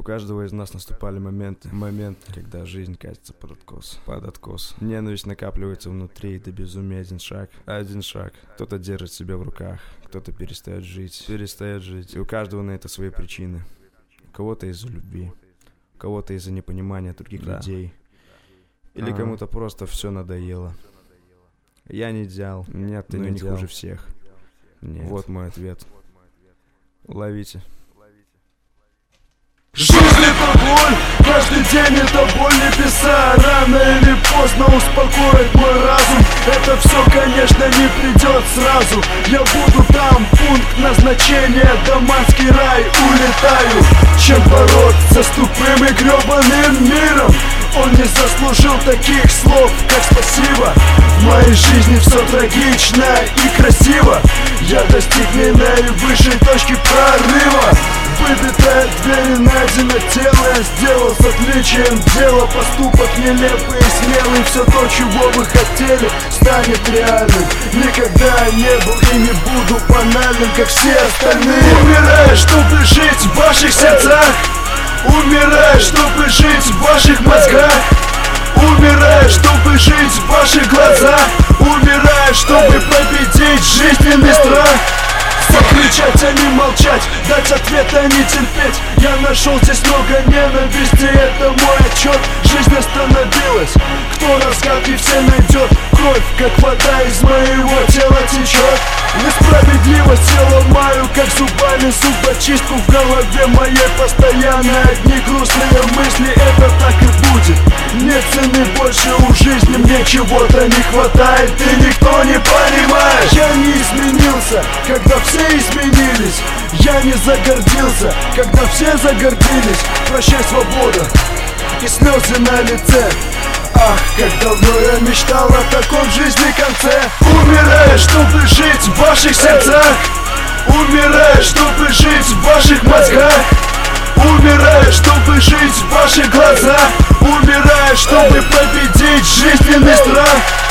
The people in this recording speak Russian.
У каждого из нас наступали моменты, когда жизнь катится под откос. Ненависть накапливается внутри, до безумия один шаг. Кто-то держит себя в руках, кто-то перестает жить. И у каждого на это свои причины. У кого-то из-за любви, у кого-то из-за непонимания других людей. Или кому-то просто все надоело. Я не идеал, нет, ты не хуже всех. Нет. Вот мой ответ. Ловите. Жизнь это боль, каждый день это боль небеса. Рано или поздно успокоит мой разум. Это все, конечно, не придет сразу. Я буду там, пункт назначения, Даманский рай, улетаю. Чем бороться с тупым и гребаным миром? Он не заслужил таких слов, как спасибо. В моей жизни все трагично и красиво. Я достиг не наивысшей точки прорыва. Выбитая дверь, найдено тело, я сделал с отличием дела. Поступок нелепый и смелый, все то, чего вы хотели, станет реальным. Никогда не был и не буду банальным, как все остальные. Умираю, чтобы жить в ваших сердцах. Умираю, чтобы жить в ваших мозгах. Умираю, чтобы жить в ваших глазах. Умираю, чтобы победить жизненный страх. Закричать, а не молчать, дать ответ, а не терпеть. Я нашел здесь много ненависти, это мой отчет. Жизнь остановилась, кто расскажет и все найдет. Кровь, как вода из моего тела течет. Несправедливость я ломаю, как зубами зубочистку. В голове моей постоянно одни грустные мысли. Это так и будет, нет цены больше у жизни. Мне чего-то не хватает, и никто не понимает. Я не изменился, когда все изменились. Я не загордился, когда все загордились. Прощай, свобода, и слезы на лице. Ах, как давно я мечтал о таком в жизни конце. Умираю, чтобы жить в ваших сердцах. Умираю, чтобы жить в ваших мозгах. Умираю, чтобы жить в ваших глазах. Умираю, чтобы победить жизненный страх.